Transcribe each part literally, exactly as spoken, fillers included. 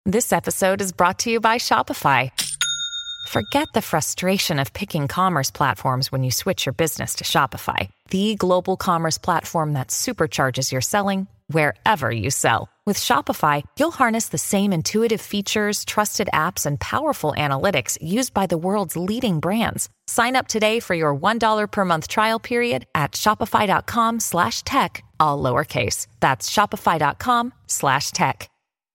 This episode is brought to you by Shopify. Forget the frustration of picking commerce platforms when you switch your business to Shopify, the global commerce platform that supercharges your selling wherever you sell. With Shopify, you'll harness the same intuitive features, trusted apps, and powerful analytics used by the world's leading brands. Sign up today for your one dollar per month trial period at shopify.com slash tech, all lowercase. That's shopify.com slash tech.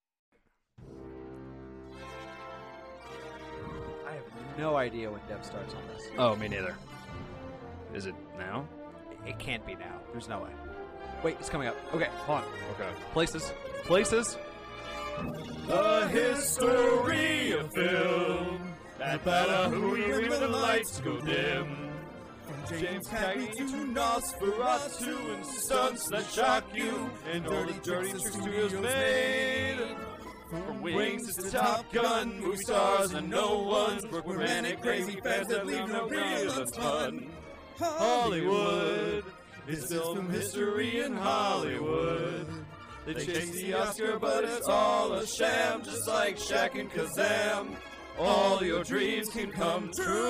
I have no idea when Dev starts on this. Oh, me neither. Is it now? It can't be now. There's no way. Wait, it's coming up. Okay, hold on. Okay. Places. Places. The history of film. That better hurry when the lights go dim. From James Cagney to Nosferatu and stunts that shock you and dirty, dirty tricks studios made. From Wings to Top Gun, movie stars and no ones, romantic crazy fans that leave no real fun. Hollywood is film history in Hollywood. They chase the Oscar, but it's all a sham, just like Shaq and Kazam. All your dreams can come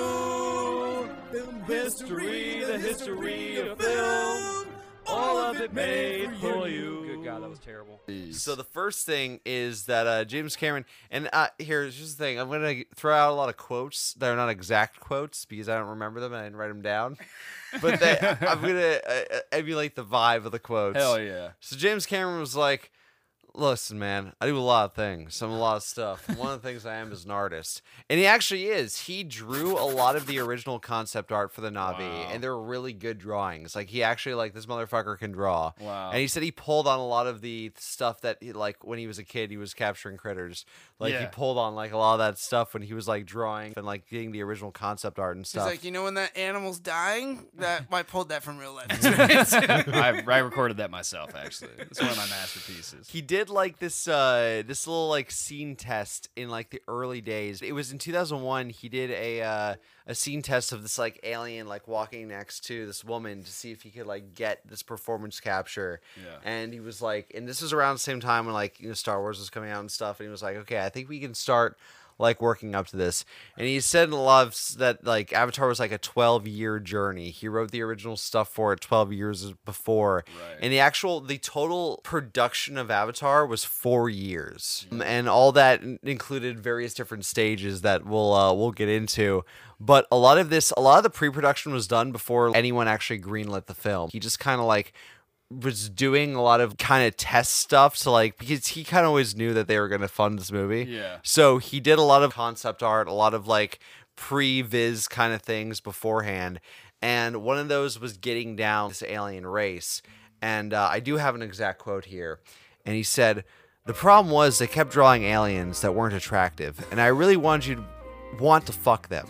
true. Film history, the history of film. All of it made for you. Good God, that was terrible. So the first thing is that uh, James Cameron, and uh, here's just the thing, I'm going to throw out a lot of quotes that are not exact quotes because I don't remember them and I didn't write them down. But they, I'm going to uh, emulate the vibe of the quotes. Hell yeah. So James Cameron was like, listen, man, I do a lot of things. I'm a lot of stuff. One of the things I am is an artist. And he actually is. He drew a lot of the original concept art for the Na'vi, Wow. and they're really good drawings. Like, he actually, like, this motherfucker can draw. Wow. And he said he pulled on a lot of the stuff that, he, like, when he was a kid, he was capturing critters. Like, he Yeah. pulled on, like, a lot of that stuff when he was, like, drawing and, like, getting the original concept art and He's stuff. like, you know when that animal's dying? That I pulled that from real life experience. I, I recorded that myself, actually. It's one of my masterpieces. He did like this uh this little like scene test in like the early days. It was in two thousand one. He did a uh a scene test of this like alien like walking next to this woman to see if he could like get this performance capture. Yeah. And he was like, and this was around the same time when like, you know, Star Wars was coming out and stuff, and he was like, okay, I think we can start like working up to this. And he said in a lot of s- that like Avatar was like a twelve year journey. He wrote the original stuff for it twelve years before. Right. And the actual the total production of Avatar was four years. Um, and all that in- included various different stages that we'll uh, we'll get into. But a lot of this a lot of the pre-production was done before anyone actually greenlit the film. He just kind of like was doing a lot of kind of test stuff to like, because he kind of always knew that they were going to fund this movie. Yeah. So he did a lot of concept art, a lot of like pre-viz kind of things beforehand. And one of those was getting down this alien race. And uh, I do have an exact quote here. And he said, "The problem was they kept drawing aliens that weren't attractive. And I really wanted you to want to fuck them.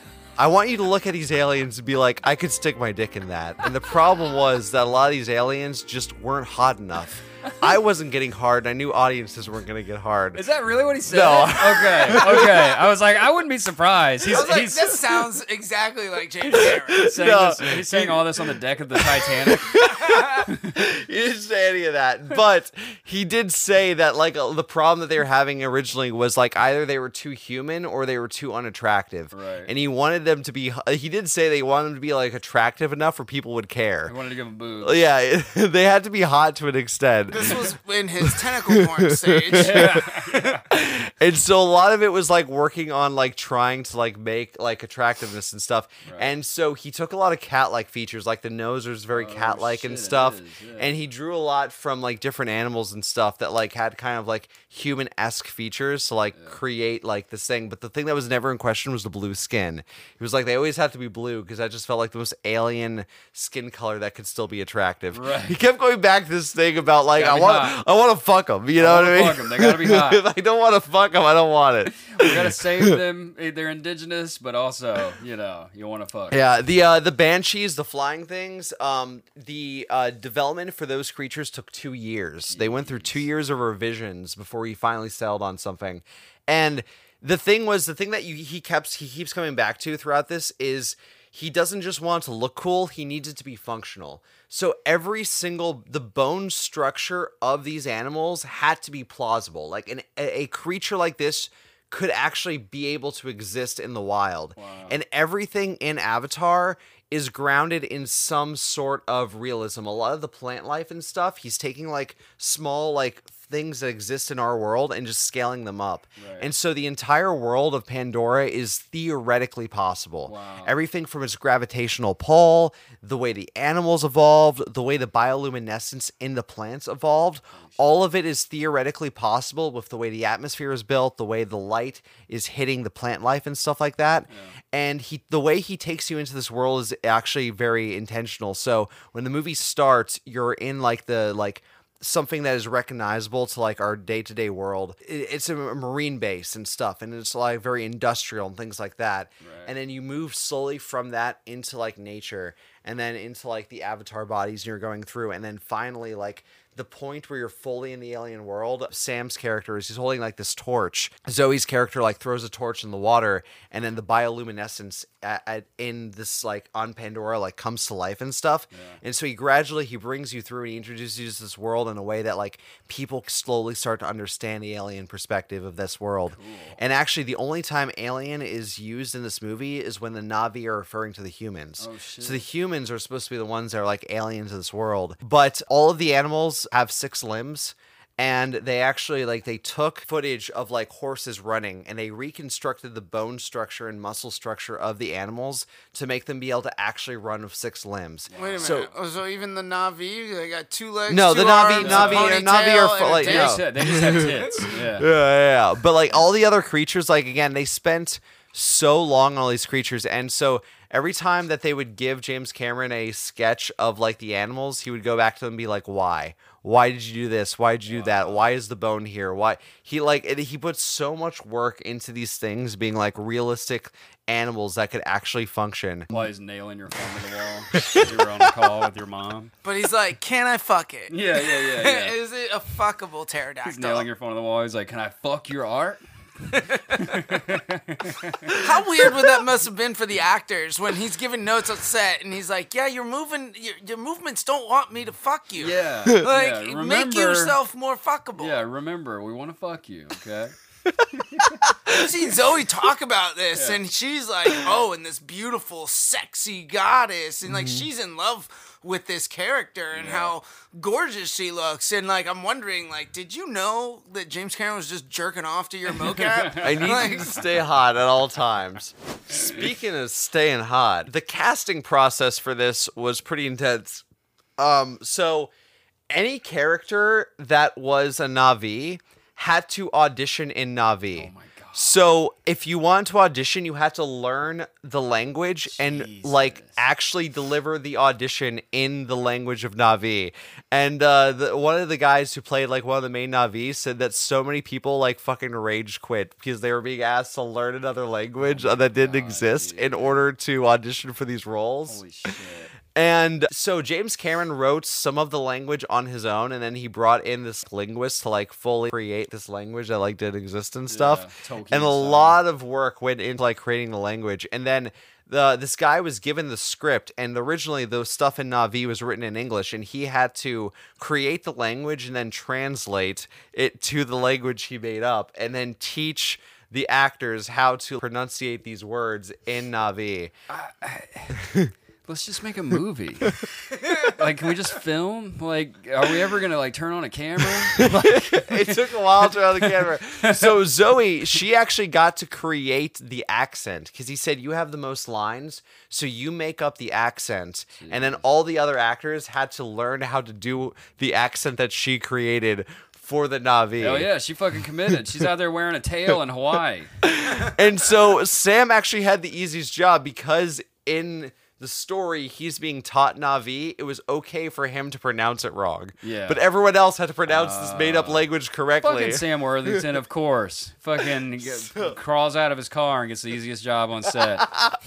I want you to look at these aliens and be like, I could stick my dick in that." And the problem was that a lot of these aliens just weren't hot enough. I wasn't getting hard, and I knew audiences weren't going to get hard. Is that really what he said? No. Okay, okay. I was like, I wouldn't be surprised. He's, I was like, he's, this sounds exactly like James Cameron. saying No. this, he's saying all this on the deck of the Titanic. He didn't say any of that, but he did say that like uh, the problem that they were having originally was like either they were too human or they were too unattractive. Right. And he wanted them to be. He did say they wanted them to be like attractive enough where people would care. I wanted to give him boobs. Yeah, they had to be hot to an extent. This was in his tentacle porn stage. And so a lot of it was like working on like trying to like make like attractiveness and stuff. Right. And so he took a lot of cat-like features, like the nose was very Oh, cat-like and shit, it stuff. is, yeah. And he drew a lot from like different animals and stuff that like had kind of like human-esque features to like create like this thing. But the thing that was never in question was the blue skin. He was like, they always have to be blue because that just felt like the most alien skin color that could still be attractive. Right. He kept going back to this thing about like, Gotta I be want hot. I want to fuck them. You know I what I wanna mean? fuck 'em. They gotta be hot. If I don't want to fuck them, I don't want it. We gotta save them. They're indigenous, but also, you know, you want to fuck. Yeah, the uh, the banshees, the flying things, um, the uh, development for those creatures took two years. They went through two years of revisions before he finally settled on something. And the thing was, the thing that you, he kept he keeps coming back to throughout this is he doesn't just want it to look cool, he needs it to be functional. So every single, the bone structure of these animals had to be plausible. Like an, a, a creature like this could actually be able to exist in the wild. Wow. And everything in Avatar is grounded in some sort of realism. A lot of the plant life and stuff, he's taking like small like things that exist in our world and just scaling them up. Right. And so the entire world of Pandora is theoretically possible. Wow. Everything from its gravitational pull, the way the animals evolved, the way the bioluminescence in the plants evolved, all of it is theoretically possible with the way the atmosphere is built, the way the light is hitting the plant life and stuff like that. Yeah. And he, the way he takes you into this world is actually very intentional. So when the movie starts, you're in like the like something that is recognizable to like our day-to-day world. It's a marine base and stuff, and it's like very industrial and things like that. Right. And then you move slowly from that into like nature, and then into like the avatar bodies you're going through, and then finally like the point where you're fully in the alien world. Sam's character is he's holding like this torch. Zoe's character like throws a torch in the water, and then the bioluminescence at, at, in this like on Pandora like comes to life and stuff. Yeah. And so he gradually he brings you through and he introduces you to this world in a way that like people slowly start to understand the alien perspective of this world. Cool. And actually the only time alien is used in this movie is when the Na'vi are referring to the humans. Oh, shit. So the humans are supposed to be the ones that are like aliens of this world. But all of the animals have six limbs, and they actually like they took footage of like horses running and they reconstructed the bone structure and muscle structure of the animals to make them be able to actually run with six limbs. Wait a so, minute. Oh, so even the Na'vi, they got two legs. No, two the Na'vi, arms, Na'vi, a Na'vi are and like a no. They just have tits. Yeah. yeah, yeah, yeah. But like all the other creatures, like again, they spent so long on all these creatures, and so every time that they would give James Cameron a sketch of like the animals, he would go back to them and be like, "Why? Why did you do this? Why did you do that? Why is the bone here? Why?" He like it, he puts so much work into these things being like realistic animals that could actually function. Why is nailing your phone to the wall? 'Cause you were on a call with your mom. But he's like, "Can I fuck it?" Yeah, yeah, yeah. yeah. Is it a fuckable pterodactyl? He's nailing your phone to the wall. He's like, "Can I fuck your art?" How weird would that must have been for the actors when he's giving notes on set and he's like, "Yeah, you're moving. Your, your movements don't want me to fuck you. Yeah, like yeah. Remember, make yourself more fuckable." Yeah, remember, we want to fuck you, okay? I've seen Zoe talk about this, yeah. and she's like, "Oh, and this beautiful, sexy goddess," and like mm-hmm. she's in love with this character and yeah. how gorgeous she looks. And like, I'm wondering, like, did you know that James Cameron was just jerking off to your mocap? I need like, to stay hot at all times. Speaking of staying hot, the casting process for this was pretty intense. Um, so any character that was a Na'vi had to audition in Na'vi. Oh my God. So if you want to audition, you had to learn the language Jesus. and like actually deliver the audition in the language of Na'vi. And uh, the, one of the guys who played like one of the main Na'vi said that so many people like fucking rage quit because they were being asked to learn another language oh that didn't God, exist dude. in order to audition for these roles. Holy shit. And so James Cameron wrote some of the language on his own, and then he brought in this linguist to like fully create this language that like did exist and stuff. Yeah, and a lot of work went into like creating the language. And then the this guy was given the script, and originally the stuff in Na'vi was written in English, and he had to create the language and then translate it to the language he made up, and then teach the actors how to pronunciate these words in Na'vi. I, I... Let's just make a movie. Like, can we just film? Like, are we ever gonna like turn on a camera? Like... It took a while to turn on the camera. So Zoe, she actually got to create the accent because he said you have the most lines, so you make up the accent, Jeez. and then all the other actors had to learn how to do the accent that she created for the Na'vi. Oh yeah, she fucking committed. She's out there wearing a tail in Hawaii. And so Sam actually had the easiest job because in the story, he's being taught Na'vi. It was okay for him to pronounce it wrong. Yeah. But everyone else had to pronounce uh, this made-up language correctly. Fucking Sam Worthington, of course. Fucking so, crawls out of his car and gets the easiest job on set.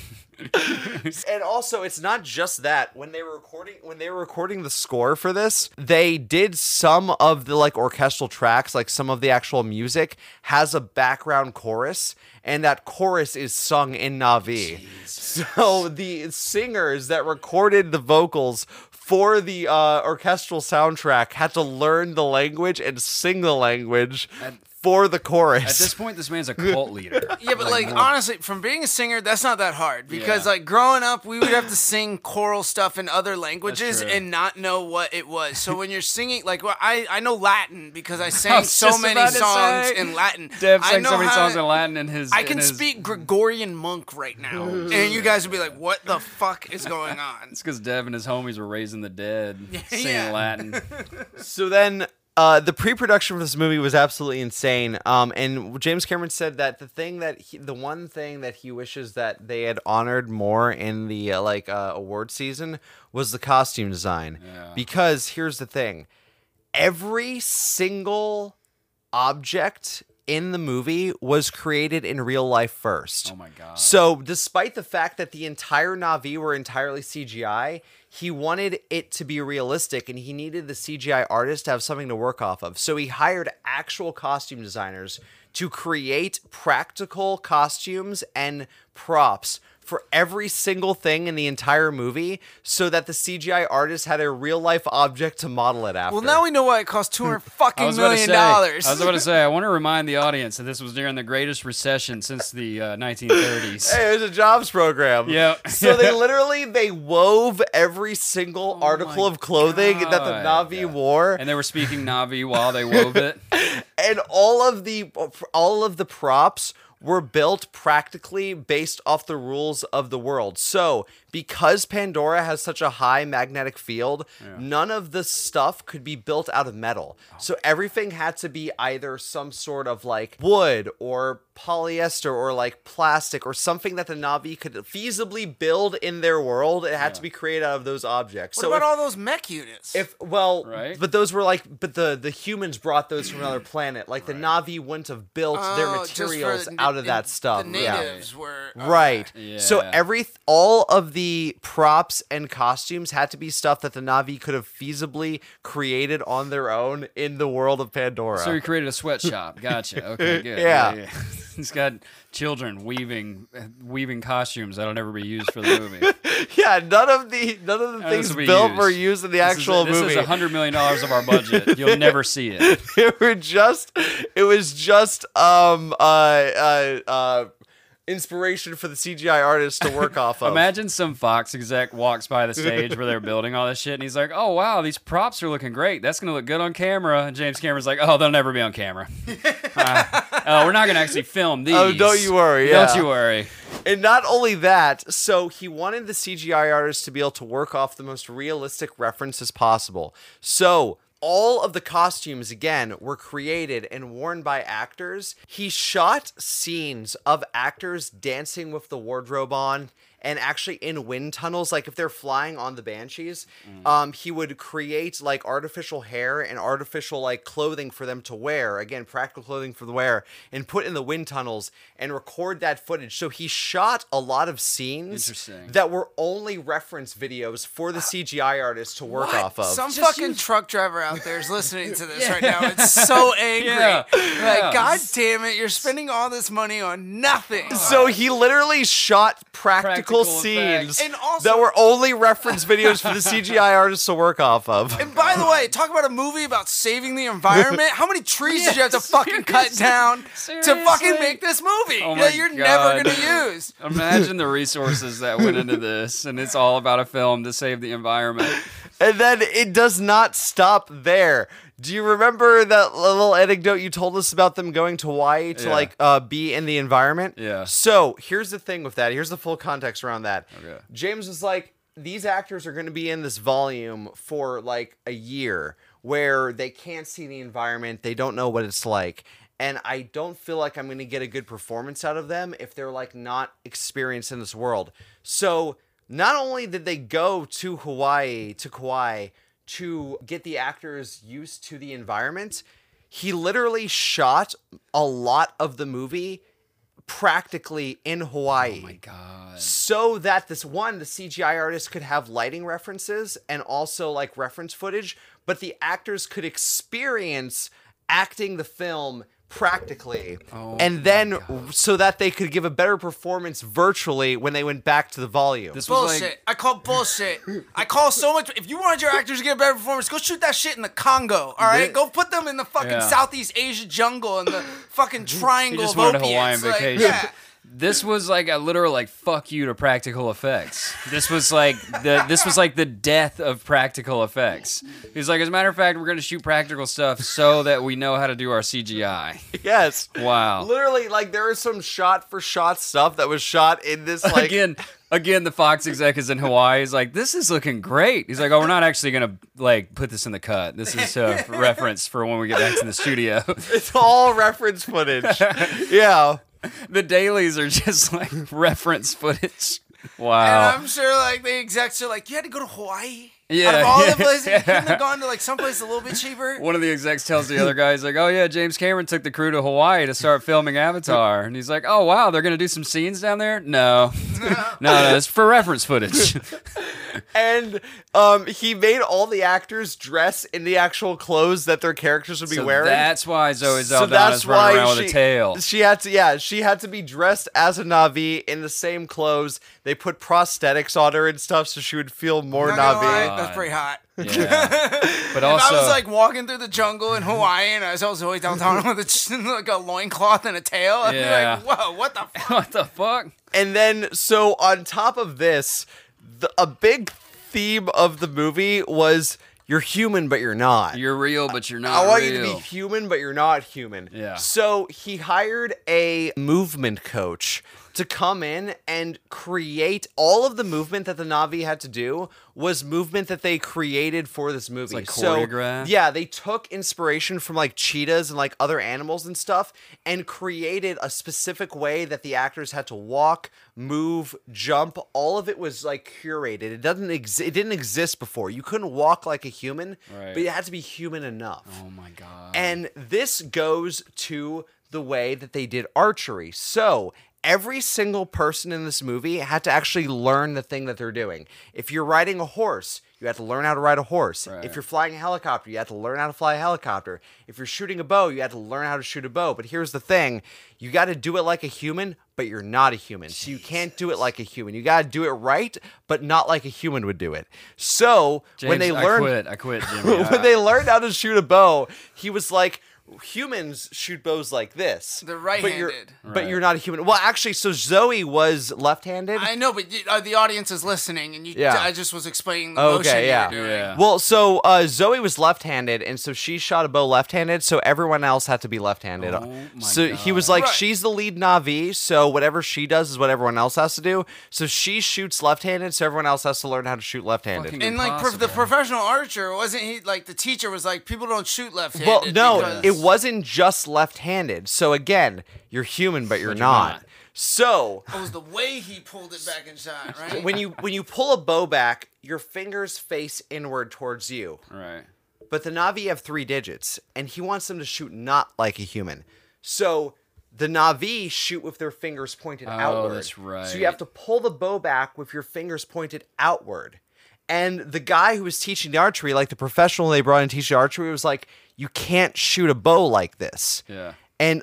And also, it's not just that. When they were recording, when they were recording the score for this, they did some of the like orchestral tracks, like some of the actual music has a background chorus, and that chorus is sung in Na'vi. Jesus. So the singers that recorded the vocals for the uh, orchestral soundtrack had to learn the language and sing the language At, for the chorus. At this point, this man's a cult leader. Yeah, but like, more- honestly, from being a singer, that's not that hard because Yeah. like growing up, we would have to sing choral stuff in other languages true. and not know what it was. So when you're singing, like, well, I I know Latin because I I sang was so just many about to songs say, in Latin. Dev I sang know so many how songs to- in Latin in his. I in can his- speak Gregorian monk right now, and you guys would be like, "What the fuck is going on?" It's because Dev and his homies were raising the dead, singing Yeah. Latin. So then, uh, the pre-production for this movie was absolutely insane. Um, and James Cameron said that the thing that he, the one thing that he wishes that they had honored more in the uh, like uh, award season was the costume design. Yeah. Because here's the thing: every single object in the movie was created in real life first. Oh my god! So, despite the fact that the entire Na'vi were entirely C G I, he wanted it to be realistic and he needed the C G I artist to have something to work off of. So, he hired actual costume designers to create practical costumes and props for every single thing in the entire movie so that the C G I artist had a real life object to model it after. Well, now we know why it cost two hundred I fucking was about to million say. dollars. I was about to say. I want to remind the audience that this was during the greatest recession since the uh, nineteen thirties. Hey, it was a jobs program. Yep. So they literally they wove every single article Oh my of clothing that the God. Na'vi Yeah. wore, And they were speaking Na'vi while they wove it. and all of the all of the props were built practically based off the rules of the world. So, because Pandora has such a high magnetic field, none of the stuff could be built out of metal. So everything had to be either some sort of like wood or polyester or like plastic or something that the Na'vi could feasibly build in their world. It had to be created out of those objects. What so about if, all those mech units? if well, Right. but those were like, but the the humans brought those from another planet. Like the Na'vi wouldn't have built their Oh, just for materials the- out of that the stuff. Yeah. natives were okay. Right. So Yeah. every all of the props and costumes had to be stuff that the Na'vi could have feasibly created on their own in the world of Pandora. So he created a sweatshop. Gotcha. Okay, good. Yeah. He's got children weaving weaving costumes that'll never be used for the movie. yeah, none of the none of the None of things this will be built used. were used in the This actual is, this movie. is a hundred million dollars of our budget. You'll never see it. it were just it was just um uh uh uh inspiration for the C G I artists to work off of. Imagine some Fox exec walks by the stage where they're building all this shit, and he's like, "Oh wow, these props are looking great. That's gonna look good on camera." And James Cameron's like, "Oh, they'll never be on camera. Uh, oh, we're not gonna actually film these. Oh, don't you worry, yeah. Don't you worry." And not only that, so he wanted the C G I artists to be able to work off the most realistic references possible. So all of the costumes, again, were created and worn by actors. He shot scenes of actors dancing with the wardrobe on and actually in wind tunnels, like if they're flying on the Banshees, Mm. um, he would create like artificial hair and artificial like clothing for them to wear. Again, practical clothing for the wear, and put in the wind tunnels and record that footage. So he shot a lot of scenes Interesting. that were only reference videos for the C G I artists to work off of. Some Just fucking use- truck driver out there is listening to this right now. It's so angry. Yeah. Like, Yeah. God damn it, you're spending all this money on nothing. So he literally shot practical, Practical scenes effects. And also- that were only reference videos for the C G I artists to work off of. And by the way, talk about a movie about saving the environment. How many trees did you have to fucking cut down to Seriously? fucking make this movie Oh my that you're never God. gonna use? Imagine the resources that went into this, and it's all about a film to save the environment. And then it does not stop there. Do you remember that little anecdote you told us about them going to Hawaii to Yeah. like uh, be in the environment? Yeah. So here's the thing with that. Here's the full context around that. Okay. James was like, these actors are going to be in this volume for like a year where they can't see the environment. They don't know what it's like. And I don't feel like I'm going to get a good performance out of them if they're like not experienced in this world. So not only did they go to Hawaii, to Kauai, to get the actors used to the environment, he literally shot a lot of the movie practically in Hawaii. Oh my god. So that this one, the C G I artist could have lighting references and also like reference footage, but the actors could experience acting the film practically, Oh and then so that they could give a better performance virtually when they went back to the volume. This was Bullshit. like I call bullshit. I call so much. If you want your actors to get a better performance, go shoot that shit in the Congo. All right, Thi- go put them in the fucking Yeah. Southeast Asia jungle in the fucking he triangle just of wanted a opiates. Hawaiian Like, vacation. yeah. This was like a literal like fuck you to practical effects. This was like the this was like the death of practical effects. He's like, as a matter of fact, we're gonna shoot practical stuff so that we know how to do our C G I. Yes. Wow. Literally, like there is some shot for shot stuff that was shot in this like again, again, the Fox exec is in Hawaii. He's like, this is looking great. He's like, oh, we're not actually gonna like put this in the cut. This is a reference for when we get back to the studio. it's all reference footage. Yeah. The dailies are just like reference footage. And Wow. I'm sure like the execs are like, you had to go to Hawaii. Yeah, Out of all yeah. the places, you couldn't have gone to like someplace a little bit cheaper. One of the execs tells the other guy, he's like, oh yeah, James Cameron took the crew to Hawaii to start filming Avatar. And he's like, oh wow, they're going to do some scenes down there? No. no, no, it's for reference footage. And um, he made all the actors dress in the actual clothes that their characters would be So wearing. that's why Zoe So Saldana is running around she, with a tail. She had to, yeah, she had to be dressed as a Na'vi in the same clothes. They put prosthetics on her and stuff so she would feel more Not gonna lie, Na'vi. that's pretty hot. Yeah. But If also, I was like walking through the jungle in Hawaii and I saw Zoe downtown with a, like a loincloth and a tail, I'd Yeah. be like, whoa, what the fuck? what the fuck? And then, so on top of this, the, a big theme of the movie was you're human, but you're not. You're real, but you're not I want real. you to be human, but you're not human. Yeah. So he hired a movement coach to come in and create all of the movement that the Na'vi had to do was movement that they created for this movie. like so, choreographed? yeah, they took inspiration from like cheetahs and like other animals and stuff and created a specific way that the actors had to walk, move, jump. All of it was like curated. It doesn't exist. It didn't exist before. You couldn't walk like a human, Right. but you had to be human enough. Oh my god. And this goes to the way that they did archery. So every single person in this movie had to actually learn the thing that they're doing. If you're riding a horse, you have to learn how to ride a horse. Right. If you're flying a helicopter, you have to learn how to fly a helicopter. If you're shooting a bow, you have to learn how to shoot a bow. But here's the thing. You got to do it like a human, but you're not a human. So you can't do it like a human. You got to do it right, but not like a human would do it. So James, when they I learned quit. I quit, Jimmy. when they learned how to shoot a bow, he was like, humans shoot bows like this. They're But you're, right-handed. but Right. you're not a human. Well, actually, so Zoe was left-handed. I know, but you, uh, the audience is listening, and you, Yeah. I just was explaining the Okay, motion you yeah. were doing. Yeah. Well, so uh, Zoe was left-handed, and so she shot a bow left-handed. So everyone else had to be left-handed. Oh my so he was God. like, Right. she's the lead Na'vi, so whatever she does is what everyone else has to do. So she shoots left-handed, so everyone else has to learn how to shoot left-handed. Fucking And like pro- the Impossible. professional archer, wasn't he like the teacher was like, people don't shoot left-handed. Well, no, because- it wasn't just left-handed. So again, you're human, but you're, But you're not. not. So It was the way he pulled it back and shot, right? when you when you pull a bow back, your fingers face inward towards you. Right. But the Na'vi have three digits, and he wants them to shoot not like a human. So the Na'vi shoot with their fingers pointed Oh, outward. that's right. So you have to pull the bow back with your fingers pointed outward. And the guy who was teaching the archery, like the professional they brought in to teach the archery, was like, you can't shoot a bow like this. Yeah. And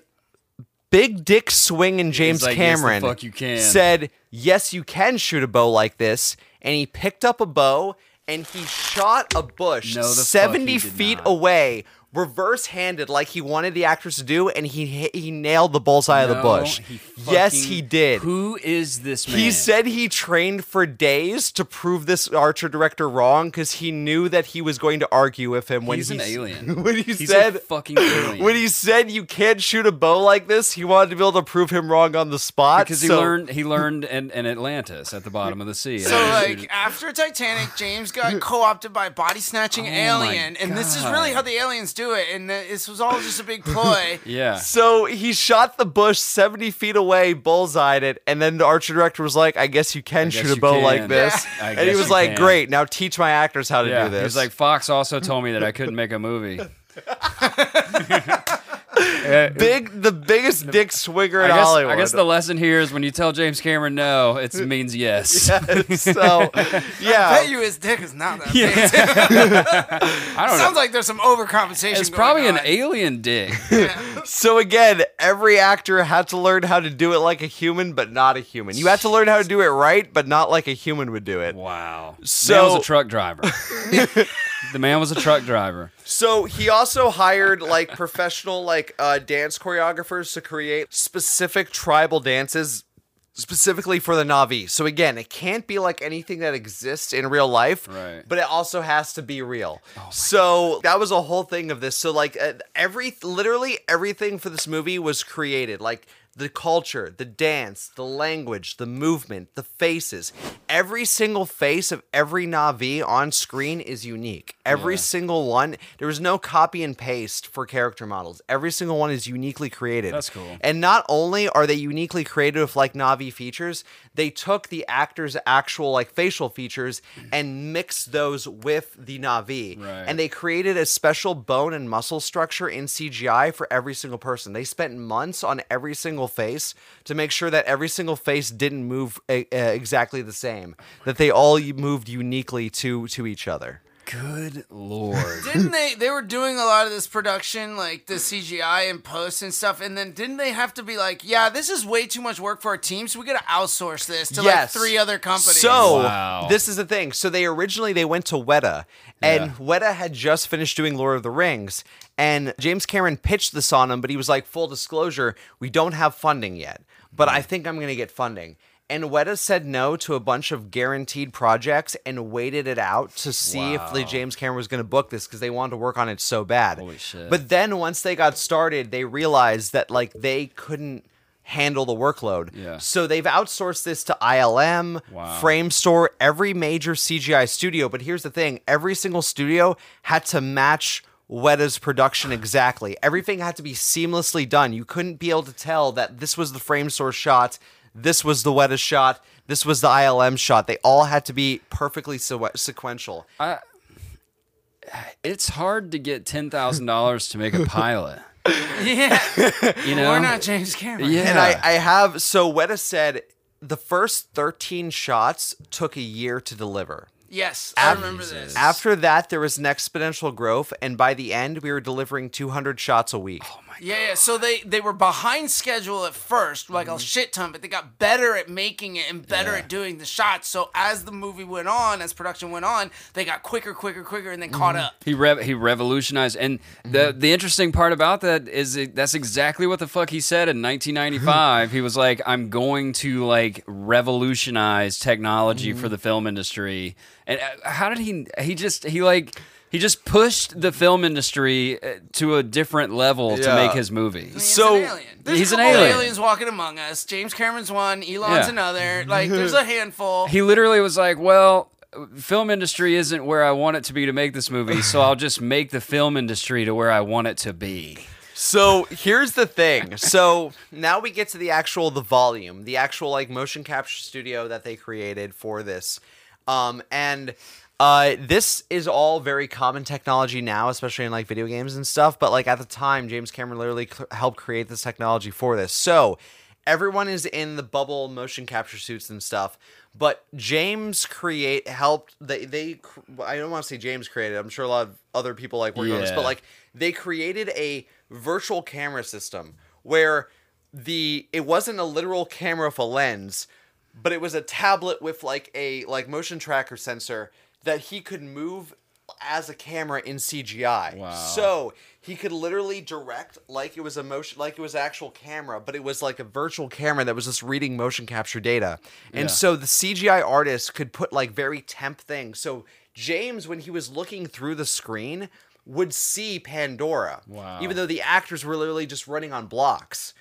Big Dick Swingin' James like, "Yes, the Cameron fuck you can." said, yes, you can shoot a bow like this. And he picked up a bow and he shot a bush No, the fuck seventy he did feet not. away, reverse-handed like he wanted the actors to do, and he hit, he nailed the bullseye of the No, bush. he Yes, fucking- he did. Who is this man? He said he trained for days to prove this archer director wrong because he knew that he was going to argue with him when He's he an s- alien. When he He's said a fucking alien. when he said you can't shoot a bow like this, he wanted to be able to prove him wrong on the spot. because he so- learned he learned in, in Atlantis at the bottom of the sea. So like after Titanic, James got co-opted by a body snatching Oh my alien, and this is really God. how the aliens do it. And the, this was all just a big ploy. yeah. So he shot the bush seventy feet away, bullseyed it, and then the archer director was like, I guess you can guess shoot a you bow can. like this. Yeah. I And he guess was you like, can. great, now teach my actors how to Yeah, do this. he was like, Fox also told me that I couldn't make a movie. Big, the biggest dick swinger I in guess, Hollywood. I guess the lesson here is when you tell James Cameron no, it means yes. Yes, so, yeah. I bet you his dick is not that big. I don't Sounds know. like there's some overcompensation. It's going probably an on. alien dick. So again, every actor had to learn how to do it like a human, but not a human. You had to learn how to do it right, but not like a human would do it. Wow. So- man was a truck driver. The man was a truck driver. So he also hired like professional like uh, dance choreographers to create specific tribal dances specifically for the Na'vi. So again, it can't be like anything that exists in real life, Right. but it also has to be real. So that was a whole thing of this. So like uh, every literally everything for this movie was created. Like the culture, the dance, the language, the movement, the faces. Every single face of every Na'vi on screen is unique. Every Yeah. single one. There was no copy and paste for character models. Every single one is uniquely created. That's cool. And not only are they uniquely created with like Na'vi features, they took the actors' actual like facial features and mixed those with the Na'vi. Right. And they created a special bone and muscle structure in C G I for every single person. They spent months on every single face to make sure that every single face didn't move uh, uh, exactly the same, that they all moved uniquely to to each other. Good Lord. Didn't they? They were doing a lot of this production, like the C G I and post and stuff, and then didn't they have to be like, "Yeah, this is way too much work for our team, so we got to outsource this to like three other companies." So Wow. this is the thing. So they originally they went to Weta, and Yeah. Weta had just finished doing Lord of the Rings, and James Cameron pitched this on him, but he was like, "Full disclosure, we don't have funding yet, but I think I'm going to get funding." And Weta said no to a bunch of guaranteed projects and waited it out to see if the Wow. James Cameron was going to book this because they wanted to work on it so bad. Holy shit. But then once they got started, they realized that like they couldn't handle the workload. Yeah. So they've outsourced this to I L M, Wow. Framestore, every major C G I studio. But here's the thing: every single studio had to match Weta's production exactly. Everything had to be seamlessly done. You couldn't be able to tell that this was the Framestore shot, this was the Weta shot, this was the I L M shot. They all had to be perfectly se- sequential. I, it's hard to get ten thousand dollars to make a pilot. Yeah, You know? we're not James Cameron. Yeah. And I, I have, so Weta said the first thirteen shots took a year to deliver. Yes, I remember this. After that, there was an exponential growth, and by the end, we were delivering two hundred shots a week. Oh Yeah, yeah. So they they were behind schedule at first, like Mm-hmm. a shit ton, but they got better at making it and better at doing the shots. So as the movie went on, as production went on, they got quicker, quicker, quicker, and then caught Mm-hmm. up. He rev- he revolutionized, and the the interesting part about that is it, that's exactly what the fuck he said in nineteen ninety-five. He was like, "I'm going to like revolutionize technology for the film industry." And uh, how did he? He just he like he just pushed the film industry uh, to a different level to Yeah. make his movie. He's So- an alien. There's He's a an couple alien. aliens walking among us. James Cameron's one. Elon's Yeah. another. Like there's a handful. He literally was like, "Well, film industry isn't where I want it to be to make this movie, so I'll just make the film industry to where I want it to be." So here's the thing. So now we get to the actual the volume, the actual like motion capture studio that they created for this, um, and uh, this is all very common technology now, especially in like video games and stuff. But like at the time, James Cameron literally cl- helped create this technology for this. So everyone is in the bubble motion capture suits and stuff. But James create helped they they cr- I don't want to say James created. I'm sure a lot of other people like working on this, Yeah. but like they created a virtual camera system where the it wasn't a literal camera with a lens, but it was a tablet with like a like motion tracker sensor that he could move as a camera in C G I. Wow. So he could literally direct like it was a motion, like it was actual camera, but it was like a virtual camera that was just reading motion capture data. And Yeah. so the C G I artist could put like very temp things. So James, when he was looking through the screen, would see Pandora. Wow. Even though the actors were literally just running on blocks.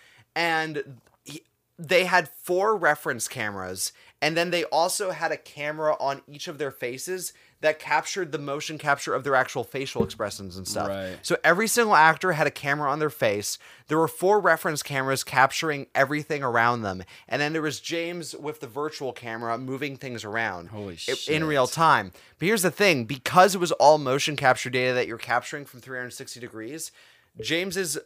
And he, they had four reference cameras, and then they also had a camera on each of their faces that captured the motion capture of their actual facial expressions and stuff. Right. So every single actor had a camera on their face. There were four reference cameras capturing everything around them. And then there was James with the virtual camera moving things around. Holy i- shit. In real time. But here's the thing, because it was all motion capture data that you're capturing from three hundred sixty degrees, James's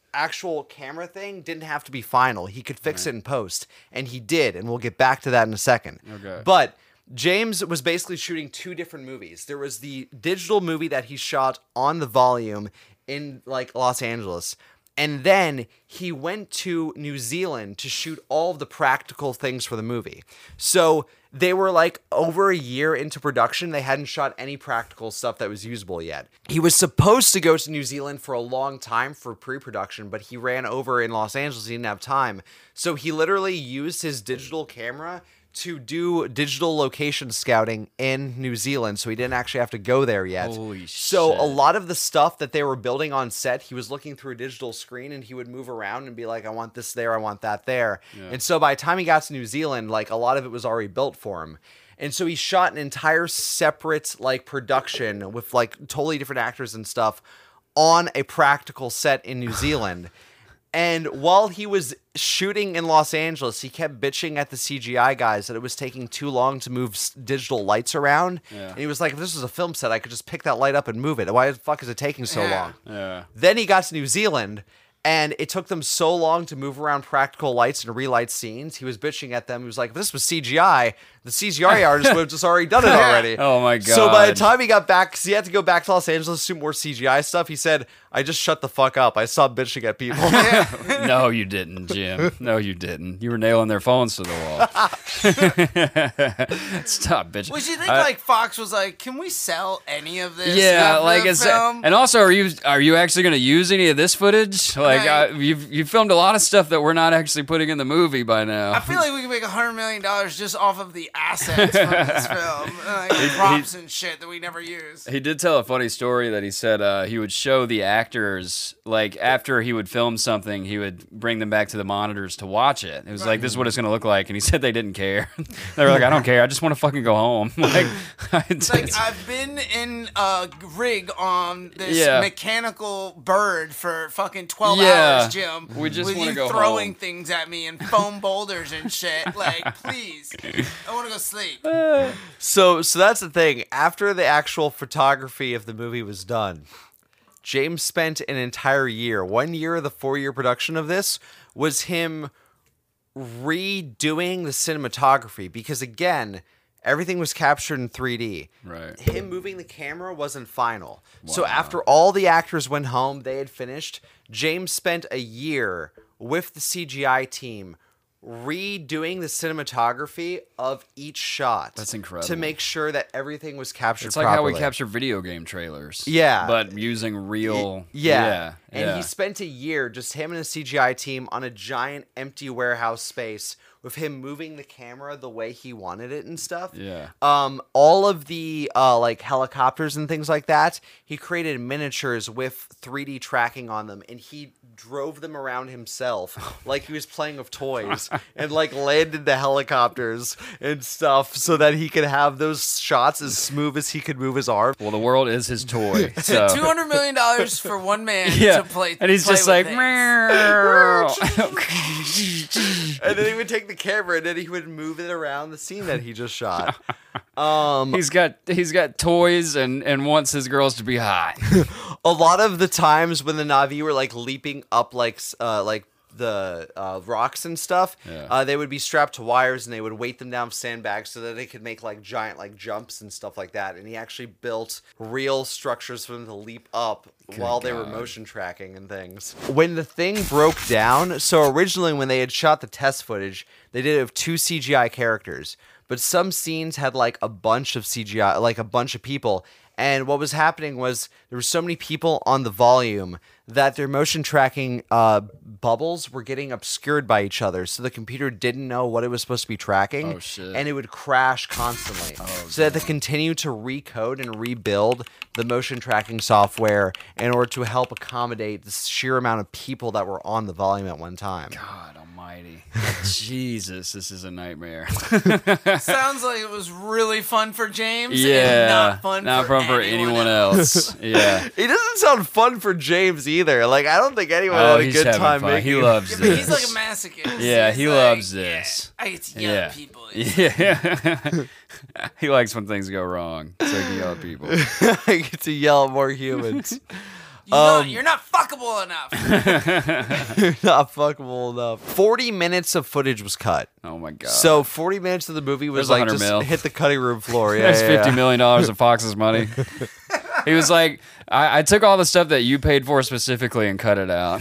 actual camera thing didn't have to be final. He could fix right. it in post, and he did, and we'll get back to that in a second. Okay. But James was basically shooting two different movies. There was the digital movie that he shot on the volume in like Los Angeles. And then he went to New Zealand to shoot all of the practical things for the movie. So they were like over a year into production. They hadn't shot any practical stuff that was usable yet. He was supposed to go to New Zealand for a long time for pre-production, but he ran over in Los Angeles. He didn't have time. So he literally used his digital camera to do digital location scouting in New Zealand, so he didn't actually have to go there yet. Holy so shit. a lot of the stuff that they were building on set, he was looking through a digital screen, and he would move around and be like, I want this there, I want that there. Yeah. And so by the time he got to New Zealand, like a lot of it was already built for him. And so he shot an entire separate like production with like totally different actors and stuff on a practical set in New Zealand. And while he was shooting in Los Angeles, he kept bitching at the C G I guys that it was taking too long to move s- digital lights around. Yeah. And he was like, if this was a film set, I could just pick that light up and move it. Why the fuck is it taking so Yeah. long? Yeah. Then he got to New Zealand, and it took them so long to move around practical lights and relight scenes. He was bitching at them. He was like, if this was C G I, the C G I artist would have just already done it already. Oh my god. So by the time he got back, because he had to go back to Los Angeles to shoot more C G I stuff, he said, I just shut the fuck up. I stopped bitching at people. No, you didn't, Jim. No, you didn't. You were nailing their phones to the wall. Stop bitching. Would you think I- like Fox was like, can we sell any of this? Yeah, of like the it's film? and also, are you are you actually going to use any of this footage? Like, Right. uh, you've you filmed a lot of stuff that we're not actually putting in the movie by now. I feel like we could make a hundred million dollars just off of the assets from this film, like props and shit that we never use. He did tell a funny story that he said uh, he would show the actors, like, after he would film something, he would bring them back to the monitors to watch it. It was like, this is what it's going to look like. And he said they didn't care. They were like, I don't care. I just want to fucking go home. Like, It's like I've been in a rig on this Yeah. mechanical bird for fucking twelve Yeah. hours, Jim. We just with wanna you go throwing home. things at me and foam boulders and shit. Like, please, I want to go sleep. So, so that's the thing. After the actual photography of the movie was done, James spent an entire year, one year of the four-year production of this, was him redoing the cinematography because, again, everything was captured in three D. Right. Him moving the camera wasn't final. So after all the actors went home, they had finished, James spent a year with the C G I team redoing the cinematography of each shot. That's incredible. To make sure that everything was captured It's like properly. how we capture video game trailers. Yeah. But using real. Yeah. Yeah. And yeah. he spent a year, just him and a C G I team, on a giant empty warehouse space with him moving the camera the way he wanted it and stuff. Yeah. Um, all of the uh, like helicopters and things like that, he created miniatures with three D tracking on them, and he drove them around himself like he was playing with toys, and like landed the helicopters and stuff so that he could have those shots as smooth as he could move his arm. Well, the world is his toy. So. Two hundred million dollars for one man Yeah. to play. And he's play just with like, things. And then he would take the camera and then he would move it around the scene that he just shot. Um, he's got he's got toys and, and wants his girls to be hot. a lot of the times when the Na'vi were like leaping up like uh, like the uh, rocks and stuff, Yeah. uh, they would be strapped to wires and they would weight them down with sandbags so that they could make like giant like jumps and stuff like that. And he actually built real structures for them to leap up while they were God. motion tracking and things. When the thing broke down, so originally when they had shot the test footage, they did it with two C G I characters, but some scenes had like a bunch of C G I, like a bunch of people. And what was happening was there were so many people on the volume that their motion tracking uh, bubbles were getting obscured by each other. So the computer didn't know what it was supposed to be tracking. Oh, shit. And it would crash constantly. So they had to continue to recode and rebuild the motion tracking software in order to help accommodate the sheer amount of people that were on the volume at one time. God almighty. Jesus, this is a nightmare. Sounds like it was really fun for James. Yeah. and not fun not for, fun for anyone, anyone else. else. Yeah. It doesn't sound fun for James either. Like, I don't think anyone Oh, had a he's good having time fun. making He loves Yeah, but this. he's like a masochist. Yeah, He's he like, loves yeah, this. I get to yell Yeah. at people. Yeah. He likes when things go wrong. So he can yell at people. I get to yell at more humans. You know, Um, you're not fuckable enough. Not fuckable enough. Forty minutes of footage was cut. Oh my god. So forty minutes of the movie was There's like one just hundred mil. hit the cutting room floor. Yeah, There's yeah, fifty yeah. million dollars of Fox's money. He was like, I, I took all the stuff that you paid for specifically and cut it out.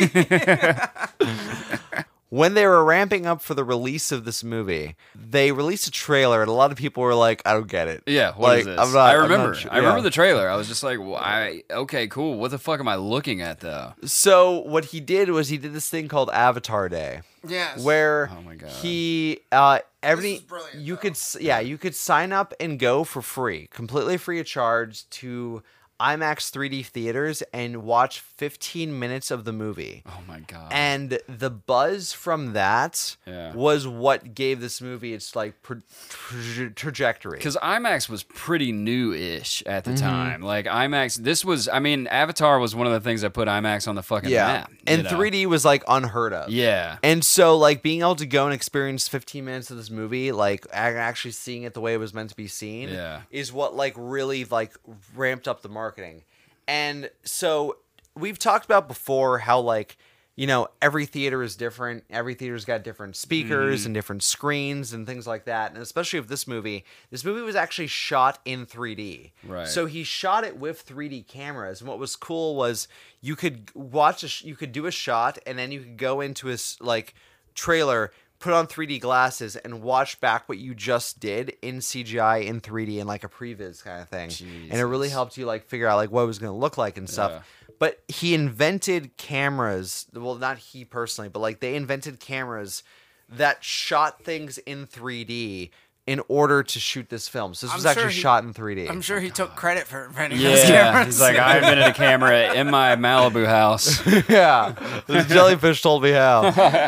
When they were ramping up for the release of this movie, they released a trailer, and a lot of people were like, "I don't get it." Yeah, what like, is this? I'm not, I I'm remember. not sure- I remember yeah. the trailer. I was just like, well, I okay, cool. What the fuck am I looking at though? So what he did was he did this thing called Avatar Day, Yes. where Oh my God. he uh every is brilliant, you though. could s- yeah you could sign up and go for free, completely free of charge, to IMAX three D theaters and watch fifteen minutes of the movie. Oh my god. And the buzz from that Yeah. was what gave this movie its like pro- tra- trajectory. Because IMAX was pretty new-ish at Mm-hmm. the time. Like IMAX, this was. I mean, Avatar was one of the things that put IMAX on the fucking yeah, map. you and know? three D was like unheard of. Yeah. And so, like, being able to go and experience fifteen minutes of this movie, like, a- actually seeing it the way it was meant to be seen, Yeah. is what, like, really, like, ramped up the marketing. And so, we've talked about before how, like, you know, every theater is different. Every theater's got different speakers Mm-hmm. and different screens and things like that. And especially with this movie, this movie was actually shot in three D. Right. So he shot it with three D cameras. And what was cool was you could watch a, sh- you could do a shot, and then you could go into his like trailer, put on three D glasses, and watch back what you just did in C G I in three D in like a previs kind of thing. And it really Jesus. helped you like figure out like what it was going to look like and stuff. Yeah. But he invented cameras. Well, not he personally, but like they invented cameras that shot things in three D in order to shoot this film. So this I'm was actually sure he- shot in three D. I'm sure he took credit for inventing those Yeah. cameras. He's like, I invented a camera in my Malibu house. Yeah, the jellyfish told me how.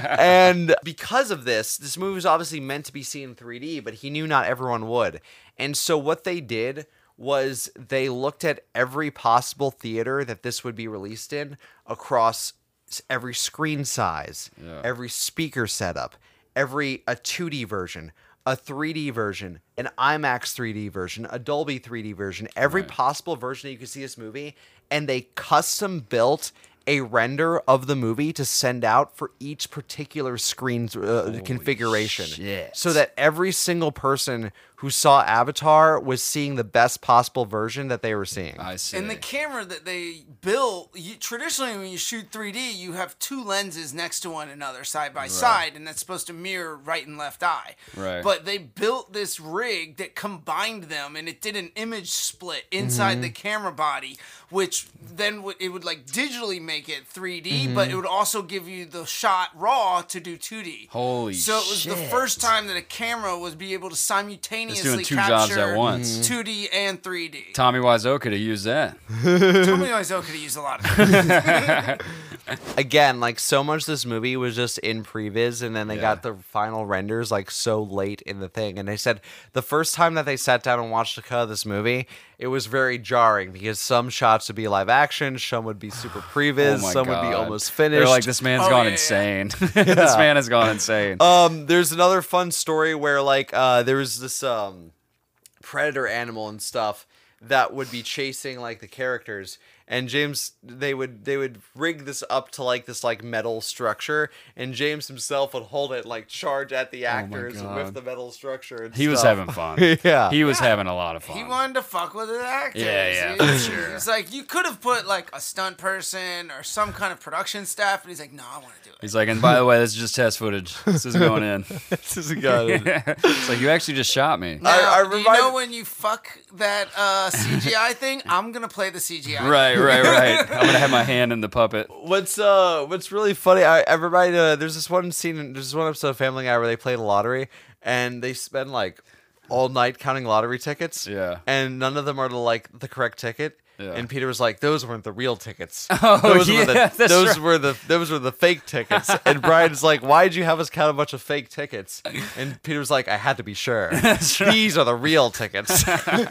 And because of this, this movie was obviously meant to be seen in three D, but he knew not everyone would. And so what they did was they looked at every possible theater that this would be released in across s- every screen size, Yeah. every speaker setup, every a two D version, a three D version, an IMAX three D version, a Dolby three D version, every Right. possible version that you could see this movie, and they custom built a render of the movie to send out for each particular screen uh, configuration, shit. so that every single person who saw Avatar was seeing the best possible version that they were seeing. I see. And the camera that they built, you, traditionally when you shoot three D, you have two lenses next to one another, side by side, and that's supposed to mirror right and left eye. Right. But they built this rig that combined them, and it did an image split inside Mm-hmm. the camera body, which then would, it would like digitally make it three D, Mm-hmm. but it would also give you the shot raw to do two D. Holy So it was the shit. first time that a camera was be able to simultaneously It's doing two jobs at capture once. two D and three D. Tommy Wiseau could have used that. Tommy Wiseau could have used a lot of things. Again, like so much of this movie was just in previs, and then they Yeah. got the final renders like so late in the thing. And they said the first time that they sat down and watched the cut of this movie, it was very jarring because some shots would be live action, some would be super previs, Oh my some would be God. almost finished. They're like, this man's Oh, gone yeah, yeah. insane. This man has gone insane. Um, there's another fun story where like uh, there was this um predator animal and stuff that would be chasing like the characters, and James they would they would rig this up to like this like metal structure, and James himself would hold it and, like charge at the actors God. with the metal structure. And He was stuff. having fun. Yeah. He was having a lot of fun. He wanted to fuck with the actors. Yeah, yeah, He- for sure. It's like you could have put like a stunt person or some kind of production staff, and he's like, "No, I want to do it." He's like, and by the way, this is just test footage. This isn't going in. This is a guy. It's like, you actually just shot me. Now, I- I do you remind- know when you fuck that uh, C G I thing? I'm gonna play the C G I. Right, right, right. I'm gonna have my hand in the puppet. What's uh what's really funny, I everybody uh, there's this one scene, there's this one episode of Family Guy where they play the lottery, and they spend like all night counting lottery tickets. Yeah. And none of them are the, like the correct ticket. Yeah. And Peter was like, "Those weren't the real tickets. Oh, those yeah, were the that's those right. were the those were the fake tickets." And Brian's like, "Why'd you have us count a bunch of fake tickets?" And Peter was like, "I had to be sure. These are the real tickets."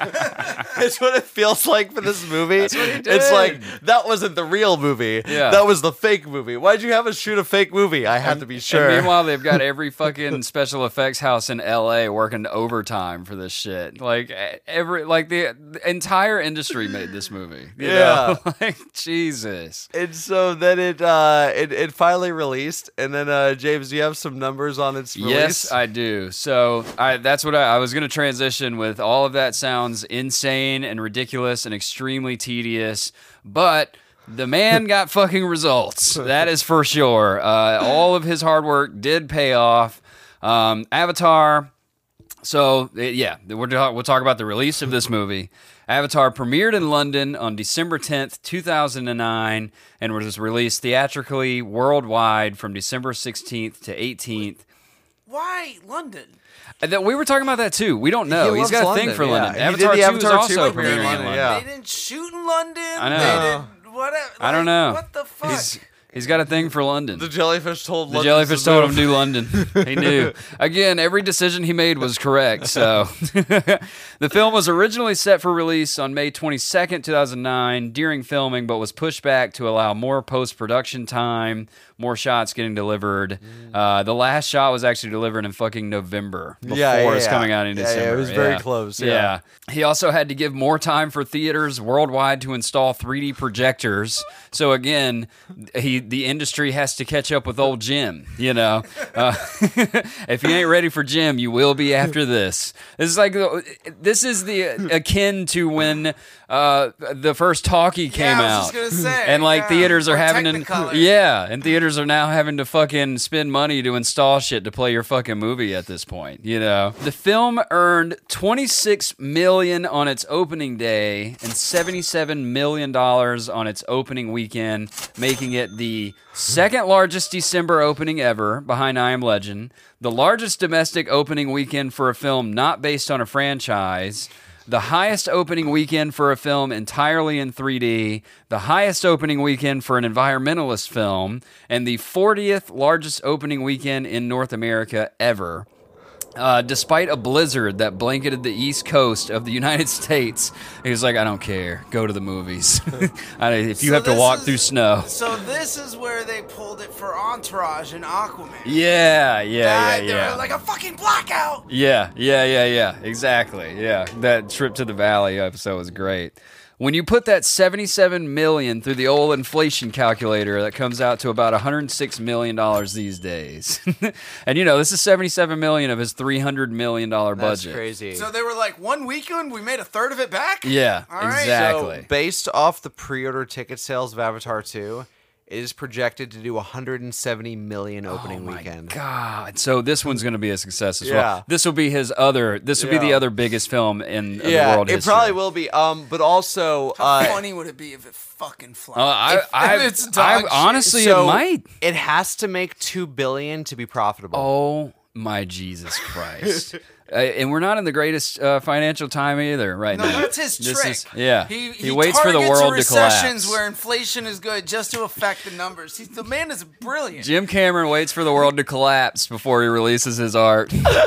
It's what it feels like for this movie. That's what he It's did. like that wasn't the real movie. Yeah. That was the fake movie. Why'd you have us shoot a fake movie? I had to be sure. And meanwhile, they've got every fucking special effects house in L A working overtime for this shit. Like every, like the, the entire industry made this movie. movie. You Yeah. know? Like, Jesus. And so then it uh it, it finally released, and then uh James, do you have some numbers on its release? Yes, I do. So I that's what I, I was going to transition with. All of that sounds insane and ridiculous and extremely tedious, but the man got fucking results. That is for sure. Uh, all of his hard work did pay off. Um, Avatar. So yeah, we're talk, we'll talk about the release of this movie. Avatar premiered in London on December tenth, two thousand nine, and was released theatrically worldwide from December sixteenth to eighteenth. Why London? That we were talking about that too. We don't know. He He's loves got a thing London, for yeah. London. He did Avatar the two Avatar is two also premiere in premiering in London, London. yeah. They didn't shoot in London. I know. They did what? Like, I don't know. What the fuck? He's he's got a thing for London. The jellyfish told The London jellyfish to told him move. to do London. He knew. Again, every decision he made was correct. So, the film was originally set for release on May twenty-second, two thousand nine during filming, but was pushed back to allow more post-production time, more shots getting delivered. Uh, the last shot was actually delivered in fucking November before Yeah, yeah, it's yeah. coming out in Yeah, yeah, December. it was very close, yeah. He also had to give more time for theaters worldwide to install three D projectors. So again, he the industry has to catch up with old Jim. You know, uh, if you ain't ready for Jim, you will be after this. This is like this is the akin to when uh, the first Talkie came yeah, I was out, just gonna say, and like yeah. theaters are Or having to Technicolor. yeah, and theaters are now having to fucking spend money to install shit to play your fucking movie at this point. You know, the film earned twenty-six million on its opening day and seventy-seven million dollars on its opening weekend, making it the second largest December opening ever, behind I Am Legend, the largest domestic opening weekend for a film not based on a franchise, the highest opening weekend for a film entirely in three D, the highest opening weekend for an environmentalist film, and the fortieth largest opening weekend in North America ever. Uh, despite a blizzard that blanketed the east coast of the United States, he was like, I don't care. Go to the movies. I, if you So have to this walk is- through snow. So this is where they pulled it for Entourage and Aquaman. Yeah, yeah, yeah, That- yeah. They're like a fucking blackout. Yeah, yeah, yeah, yeah. Exactly. Yeah. That trip to the valley episode was great. When you put that seventy-seven million dollars through the old inflation calculator, that comes out to about one hundred six million dollars these days. And you know, this is seventy-seven million dollars of his three hundred million dollars That's budget. crazy. So they were like, one weekend we made a third of it back. Yeah, All right. exactly. So based off the pre-order ticket sales of Avatar two, it is projected to do one hundred seventy million opening Oh my weekend. God. So this one's going to be a success as Yeah. well. This will be his other, this will be the Yeah. other biggest film in of Yeah, the world it history. probably will be. Um, but also, How uh, funny would it be if it fucking flopped? Uh, I, If- I, if it's I, dog shit. honestly, so it might. It has to make two billion to be profitable. Oh my Jesus Christ! uh, and we're not in the greatest uh, financial time either right No, now. that's his This trick. is- yeah, he, he, waits for the targets world to recessions collapse. where inflation is good just to affect the numbers. He's, the man is brilliant. Jim Cameron waits for the world to collapse before he releases his art.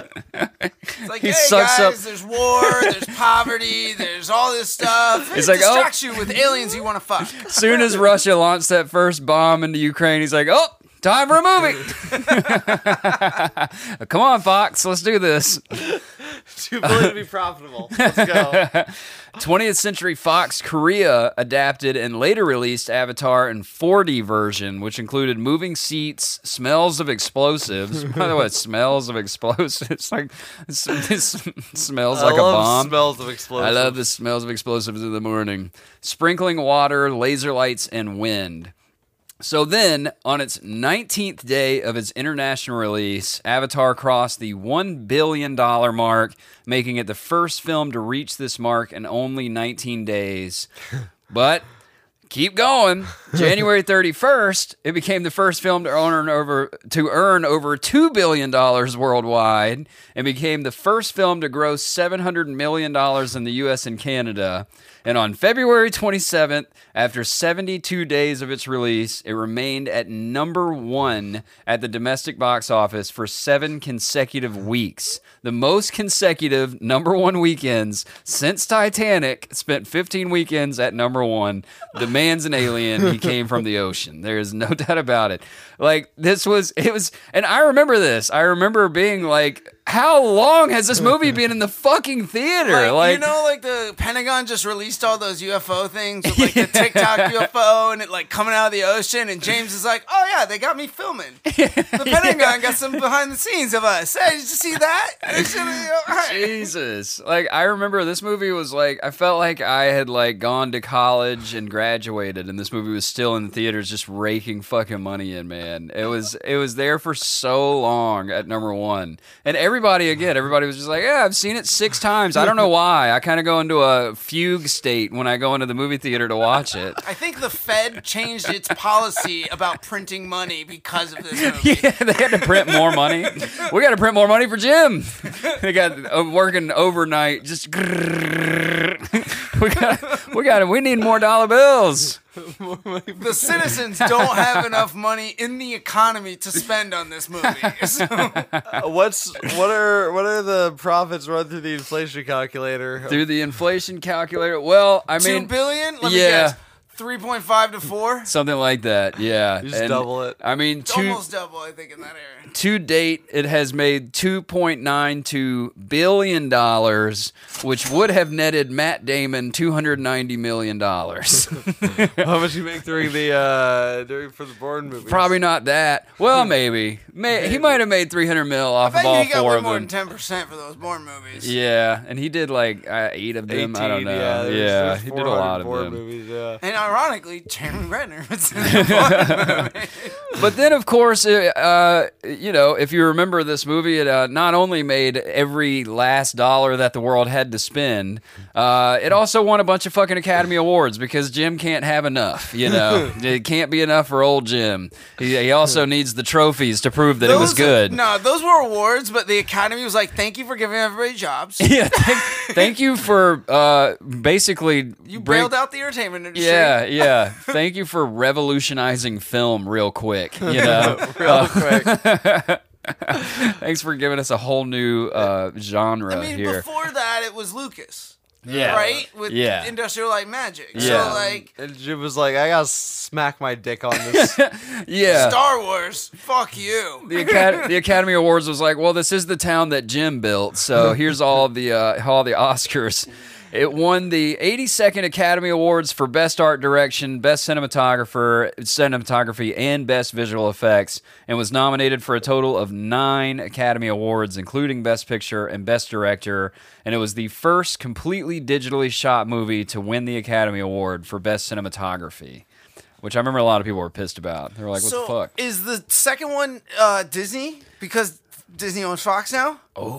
It's like, he hey sucks guys, up- there's war, there's poverty, there's all this stuff. It's It like, oh. distracts you with aliens you want to fuck. Soon as Russia launched that first bomb into Ukraine, he's like, "Oh, time for a movie! Come on, Fox, let's do this." Two billion to be profitable. Let's go. twentieth Century Fox Korea adapted and later released Avatar in four D version, which included moving seats, smells of explosives. By the way, smells of explosives. Like this, this smells like I a love bomb. Smells of explosives. I love the smells of explosives in the morning. Sprinkling water, laser lights, and wind. So then, on its nineteenth day of its international release, Avatar crossed the one billion dollars mark, making it the first film to reach this mark in only nineteen days. But keep going. January thirty-first, it became the first film to earn over to earn over two billion dollars worldwide and became the first film to gross seven hundred million dollars in the U S and Canada. And on February twenty-seventh, after seventy-two days of its release, it remained at number one at the domestic box office for seven consecutive weeks. The most consecutive number one weekends since Titanic. Spent fifteen weekends at number one. The man's an alien. He came from the ocean. There is no doubt about it. Like, this was, it was, and I remember this. I remember being like, how long has this movie been in the fucking theater? Like, Like, you know, like the Pentagon just released all those U F O things with like the TikTok U F O and it like coming out of the ocean, and James is like, "Oh yeah, they got me filming. The Pentagon got some behind the scenes of us. Hey, did you see that? It's gonna be all right." Jesus. Like, I remember this movie was like, I felt like I had like gone to college and graduated, and this movie was still in the theaters just raking fucking money in, man. It was, it was there for so long at number one. And everybody, again, everybody was just like, yeah, I've seen it six times. I don't know why. I kind of go into a fugue state when I go into the movie theater to watch it. I think the Fed changed its policy about printing money because of this movie. Yeah, they had to print more money. We got to print more money for Jim. They got uh, working overnight. Just we got, we got, we need more dollar bills. The citizens don't have enough money in the economy to spend on this movie. So, Uh, what's what are what are the profits run through the inflation calculator? Through the inflation calculator. Well, I two mean, billion? Let yeah. me guess. three point five to four? something like that. Yeah, You just double it. I mean, It's to almost double, I think, in that area. to date, it has made two point nine two billion dollars, which would have netted Matt Damon two hundred ninety million dollars. How much you make during the uh during for the Bourne movie? Probably not that. Well, maybe. May, he might have made three hundred mil off I of bet all you he got four way of more them. than ten percent for those Bourne movies. Yeah, and he did like uh, eight of them. I don't know. Yeah, Yeah, there's, there's he did a lot of Bourne them. movies. Yeah. And ironically, Jeremy Renner was in the Bourne movie. But then, of course, uh, you know, if you remember this movie, it uh, not only made every last dollar that the world had to spend, uh, it also won a bunch of fucking Academy Awards because Jim can't have enough. You know, it can't be enough for old Jim. He, he also needs the trophies to prove that it was Those- good. No, those were awards, but the Academy was like, "Thank you for giving everybody jobs. Yeah, thank, thank you for uh, basically You bring- bailed out the entertainment industry." Yeah, yeah. Thank you for revolutionizing film real quick. You know, Real quick. thanks for giving us a whole new uh, genre I mean, here. before that, it was Lucas. Yeah. Right? With Yeah. Industrial Light and Magic. Yeah. So, like, And Jim was like, I gotta smack my dick on this. Yeah. Star Wars, fuck you. The, Acad- the Academy Awards was like, well, this is the town that Jim built, so here's all the uh, all the Oscars. It won the eighty-second Academy Awards for Best Art Direction, Best Cinematographer, Cinematography, and Best Visual Effects, and was nominated for a total of nine Academy Awards, including Best Picture and Best Director. And it was the first completely digitally shot movie to win the Academy Award for Best Cinematography, which I remember a lot of people were pissed about. They were like, what so, the fuck? is the second one uh, Disney? Because Disney owns Fox now?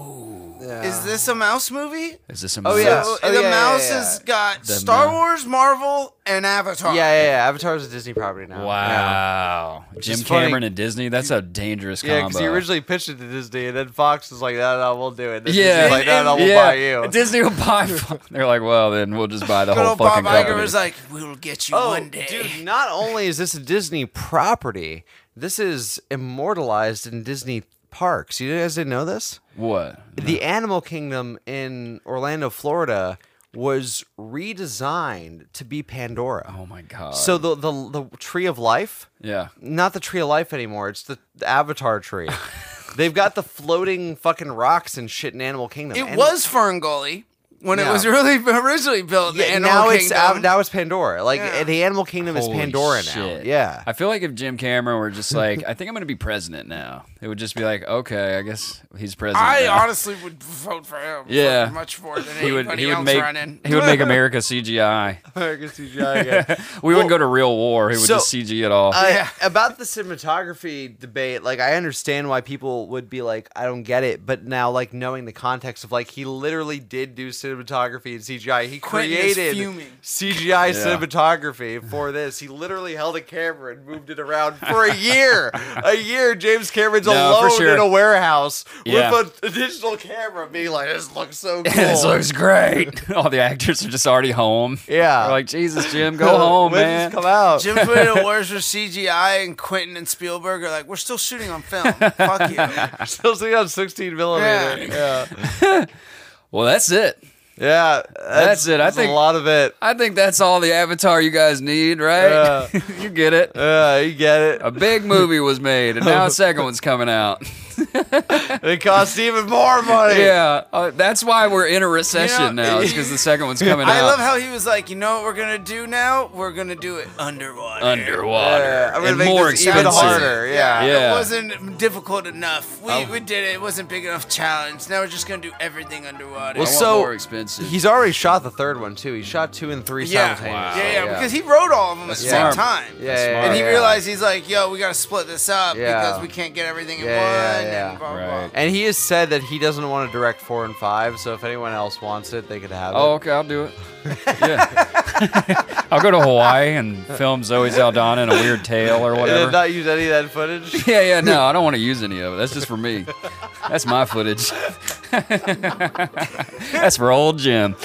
Is this a mouse movie? Is this a Oh, yeah. So Oh, the yeah, mouse yeah, yeah. has got The Star mouse. Wars, Marvel, and Avatar. yeah, yeah, yeah. Avatar's a Disney property now. Wow. Jim is funny. Cameron and Disney? That's a dangerous Yeah, combo. because he originally pitched it to Disney, and then Fox was like, no, no, we'll do it. Then Yeah. Disney's like, no, no, we'll yeah. buy you. Disney will buy. They're like, well, then we'll just buy the Good whole old Bob fucking Iger company. was like, we'll get you Oh, one day. dude, not only is this a Disney property, this is immortalized in Disney parks. You guys didn't know this? What? The Animal Kingdom in Orlando, Florida was redesigned to be Pandora. Oh my god. So the, the the Tree of Life, yeah. not the Tree of Life anymore. It's the, the Avatar tree. They've got the floating fucking rocks and shit in Animal Kingdom. It And- was Fern Gully when Yeah. it was really originally built. Yeah, the Animal now it's Kingdom. Av- now it's Pandora. Like Yeah. the Animal Kingdom is Holy Pandora now. shit. Yeah. I feel like if Jim Cameron were just like, I think I'm going to be president now, it would just be like, okay, I guess he's president. I now. honestly would vote for him. Yeah. fucking much more than he would anybody he would else make running. he would make America C G I. American C G I again. We wouldn't go to real war. He would so- just C G it all. Uh, Yeah. About the cinematography debate, like I understand why people would be like, I don't get it, but now like knowing the context of like he literally did do cinematography and C G I. He Quentin is created fuming. C G I Yeah. cinematography for this. He literally held a camera and moved it around for a year. A year, James Cameron's No, for alone sure. in a warehouse Yeah. with a digital camera, being like, "This looks so cool." this looks great. All the actors are just already home. Yeah. They're like, Jesus, Jim, go home, When man. does this come out? Jim put in awards for C G I, and Quentin and Spielberg are like, we're still shooting on film. Fuck you. Still seeing on sixteen millimeter. Yeah. Well, that's it. Yeah, That's it. I that's think- a lot of it. I think that's all the Avatar you guys need, right? Yeah. You get it. Yeah, you get it. A big movie was made, and now a second one's coming out. It costs even more money. Yeah, uh, that's why we're in a recession You know- now. It's because the second one's coming I out. love how he was like, you know what we're gonna do now? We're gonna do it underwater. Underwater Yeah, I'm gonna and make more this even expensive. harder. Yeah. Yeah. It wasn't difficult enough. We, Oh. we did it. It wasn't big enough challenge. Now we're just gonna do everything underwater. Well, I want so more expensive. he's already shot the third one too. He shot two and three yeah. simultaneously. yeah, yeah, yeah. because he wrote all of them at the Yeah. same time. Yeah, yeah, yeah, And he yeah. realized he's like, yo, we gotta split this up Yeah. because we can't get everything in Yeah, yeah, one yeah. and blah blah. Right. blah. And he has said that he doesn't want to direct four and five. So if anyone else wants it, they could have Oh, it. okay, I'll do it. Yeah. I'll go to Hawaii and film Zoe Saldana in a weird tail or And then whatever. not use any of that footage. Yeah, yeah, no, I don't want to use any of it. That's just for me. That's my footage. That's for old Jim.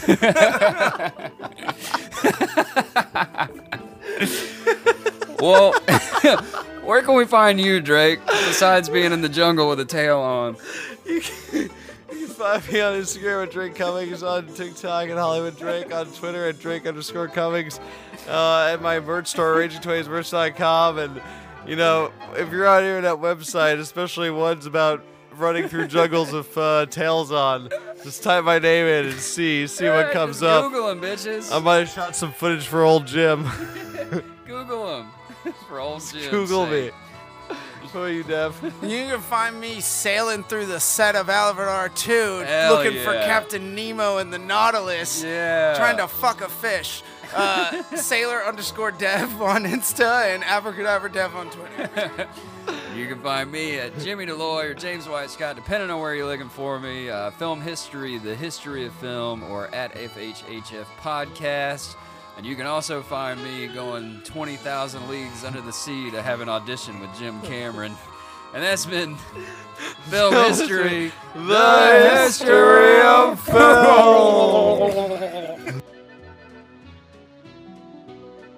Well, where can we find you, Drake, besides being in the jungle with a tail on? You can find me on Instagram at Drake Cummings, on TikTok at Hollywood Drake, on Twitter at Drake underscore Cummings, uh, at my merch store, raging twenties merch dot com. And, you know, if you're out here on that website, especially ones about running through jungles with uh, tails on, just type my name in and see, see what Yeah, comes just up. Google him, bitches. I might have shot some footage for old Jim. Google him. For old Jim's Google sake. me. Who are you, Dev? You can find me sailing through the set of Avatar two, Hell looking for yeah. Captain Nemo and the Nautilus, Yeah. trying to fuck a fish. Uh, Sailor underscore Dev on Insta and Abracadabra Dev on Twitter. You can find me at Jimmy DeLoy or James White Scott, depending on where you're looking for me. Uh, film History, The History of Film, or at F H H F Podcast. And you can also find me going twenty thousand leagues under the sea to have an audition with Jim Cameron. And that's been Film History, The history of film.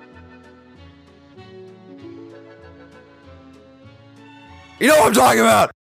You know what I'm talking about.